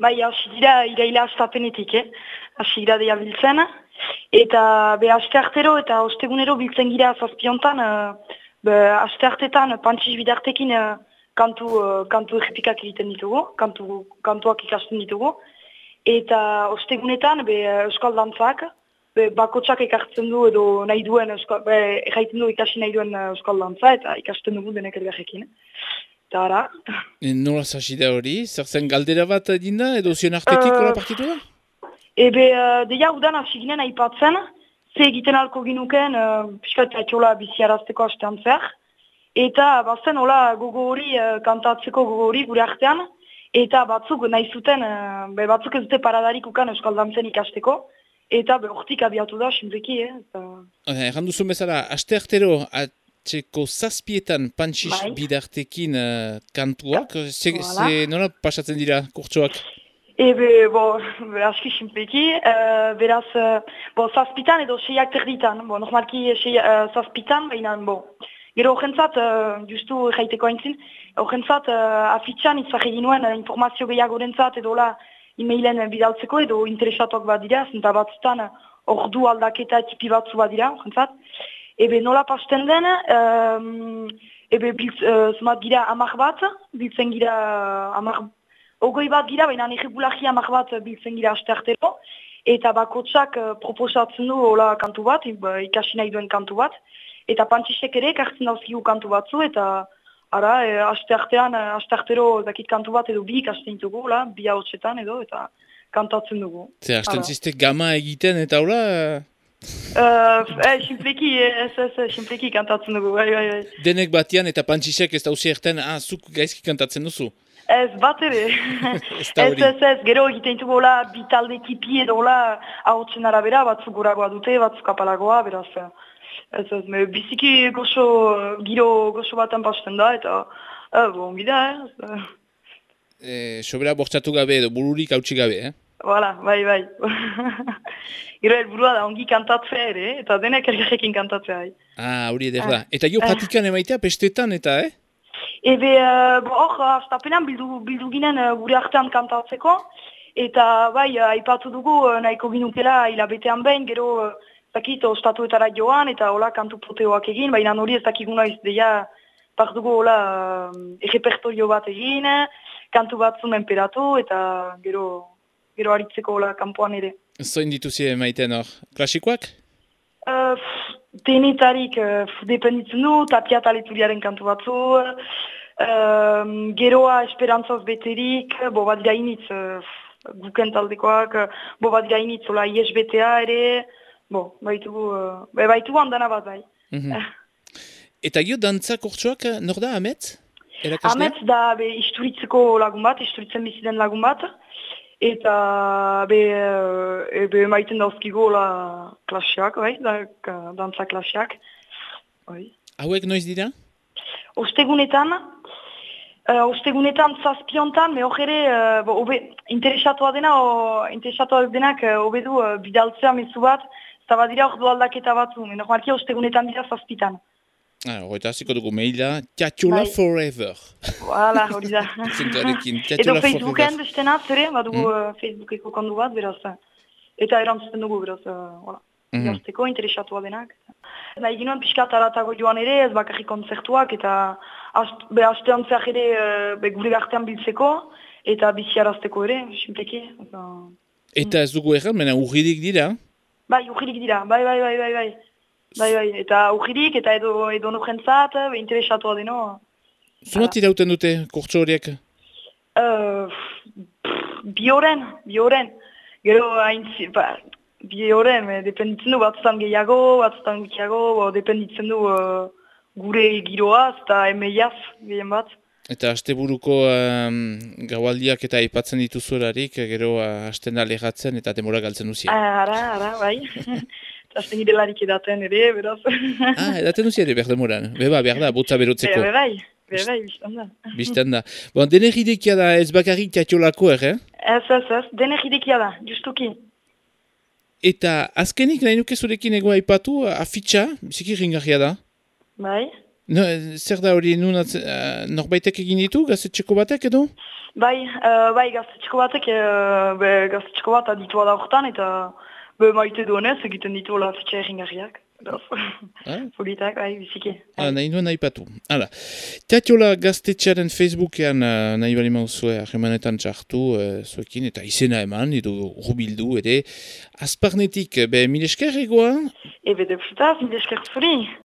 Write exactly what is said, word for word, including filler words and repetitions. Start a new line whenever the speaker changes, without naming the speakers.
Bai, hasi dira iraila astapenetik, eh? Hasi gira deia biltzen. Eta be aste artero eta ostegunero biltzen gira zazpiontan, uh, be aste artetan Pantsiz bidartekin uh, kantu, uh, kantu errepikak egiten ditugu, kantu, kantuak ikasten ditugu. Eta ostegunetan be euskal dantzak, be bakotsak ekartzen du edo nahi duen, euskal, be erraiten du ikasi nahi duen euskal dantza eta ikasten dugu denek elgarrekin. Eta ara.
E, nola zazida hori? Zer zen galdera bat dinda edo zion artetik hola uh, partitu da?
Ebe, uh, deia udan hasi ginen aipatzen, ze egiten alko ginuken, uh, piskat etxola biziarazteko astean zer. Eta bazen hola gogo hori, uh, kantatzeko gogo hori gure artean. Eta batzuk nahi zuten, uh, be, batzuk ez dute paradarik ukan euskal dantzen ikasteko. Eta be, hortik abiatu da, simpleki, eh? Eta...
Erran duzun bezala, aste artero atxeko zazpietan Pantsiz
bai.
bidartekin uh, kantuak, ze,
voilà.
ze nola pasatzen dira kurtsoak?
Ebe, bo, aski simpleki, uh, beraz, uh, bo, zazpitan edo seiak terditan, bo, normalki uh, zazpitan, baina, bo, gero horrentzat, uh, justu jaiteko haintzin, horrentzat, uh, afitxan izan nuen uh, informazio gehiago rentzat edo la e-mailen bidaltzeko edo interesatuak bat dira, zenta batzutan ordu aldaketa tipi batzu bat dira, horrentzat. Ebe, nola pasten den, um, ebe, biltz, uh, zumat gira amak bat, biltzen gira uh, amak Ogoi bat gira, baina irregulari amak bat biltzen gira aste artero, eta bakotsak uh, proposatzen du hola kantu bat, ikasi nahi duen kantu bat, eta Pantsizek ere ekartzen dauzkigu kantu batzu, eta ara, e, aste artean, aste artero dakit kantu bat edo bi ikasten ditugu, hola, bi hautsetan edo, eta kantatzen dugu.
Zer, hasten ziste gama egiten eta hola?
Uh, eh, simpleki, ez, ez, simpleki kantatzen dugu, bai, bai, bai.
Denek batian eta Pantsizek ez dauzi erten, ah, zuk gaizki kantatzen duzu?
Ez, bat ere. ez, ez, ez, gero egiten dugu hola, bitalde tipi edo hola, ahotsen arabera, batzuk goragoa dute, batzuk apalagoa, beraz. Ez, ez, me, biziki goxo, giro goxo baten pasten da, eta, eh, bon, gida, eh.
E, sobera bortxatu gabe edo bururik hautsi gabe, eh?
Voilà, bai, bai. Gero helburua da, ongi kantatzea ere, eta denek elgarrekin kantatzea.
Ah, hori eder da. Eta jo pratikan emaitea pestetan eta, eh?
Ebe, hor, uh, astapenean bildu, bildu ginen uh, gure artean kantatzeko, eta bai, uh, aipatu dugu uh, nahiko ginukela hilabetean behin, gero, uh, zakit, ostatuetara joan, eta hola kantu proteoak egin, baina hori ez dakiguna ez deia, part dugu hola uh, errepertorio bat egin, kantu bat zumen peratu, eta gero, gero aritzeko hola kanpoan ere.
Zoin dituzie maiten hor, klasikoak?
Uh, Denetarik uh, dependitzen du, Tapia taleturiaren kantu batzu, uh, geroa esperantzaz beterik, bo bat gainitz, uh, guken taldekoak, uh, bo bat gainitz, ola I S B T A ere, bo, baitugu, uh, baitugu handana bat bai.
Mm-hmm. Eta gio dantza kurtsuak nor da, Ametz?
Ametz da be, isturitzeko lagun bat, isturitzen biziden lagun bat, eta be, e, be maiten dauzkigo la klasiak, bai, da, dantza klasiak. Bai.
Hauek noiz dira?
Ostegunetan, uh, ostegunetan zazpiontan, me hor ere, uh, obe, interesatua dena, o, interesatua denak, uh, obedu uh, bidaltzea mezu bat, eta badira ordu aldaketa batzu, normalki ostegunetan dira zazpitan.
Ah, horreta hasiko dugu maila, Txatxola bai. Forever.
Voilà, hori da. Edo Facebooken bestena, zere, badugu mm. uh, Facebookeko kondu bat, beraz. Eta erantzuten dugu, beraz, uh, voilà. Mm. Jazteko, interesatua denak. Nahi ginoen pixkat aratago joan ere, ez bakarrik kontzertuak, eta ast, be astean zehar ere uh, be gure gartean biltzeko, eta biziarazteko ere, simpleki. Eta,
eta ez dugu erran, mena urridik dira?
Bai, urridik dira, bai, bai, bai, bai, bai. Bai, bai, eta urririk, eta edo, edo nujentzat, interesatua deno.
Zumat irauten dute, kurtso horiek?
Uh, bi horren, bi horren. Gero, hain, ba, bi horren, dependitzen du batzutan gehiago, batzutan gehiago, dependitzen du uh, gure giroaz, eta emeiaz, gehien bat.
Eta asteburuko um, gaualdiak eta aipatzen dituzuelarik, gero uh, hasten da lehatzen eta demora galtzen duzia.
Ara, ara, bai. Azten girelarik edaten ere, beraz.
Ah, edaten duzia ere, behar demoran. Beba, behar da, botza berotzeko.
Be, bai, be, bai, biztan da.
Biztan da. Bon, dener idekia da ez bakarrik Txatxolako, eh?
Ez, ez, ez, dener idekia da, justuki.
Eta azkenik nahi nuke zurekin egoa aipatu, afitxa, biziki ringarria da.
Bai.
No, zer da hori nun uh, norbaitek egin ditu, gazetxeko batek edo?
Bai, uh, bai gaztetxeko batek, uh, be, gaztetxeko bat aditua da horretan, eta be, maite duenez egiten ditu la fitxa erringarriak. Ah? Politak, bai, biziki.
Ah, nahi nuen nahi patu. Hala, Teatiola gaztetxearen Facebookean uh, nahi bali mauzue ahemanetan txartu uh, zuekin, eta izena eman, edo rubildu, ere. Azparnetik, be, mil esker egoa?
Ebe, deputaz, mil esker zuri.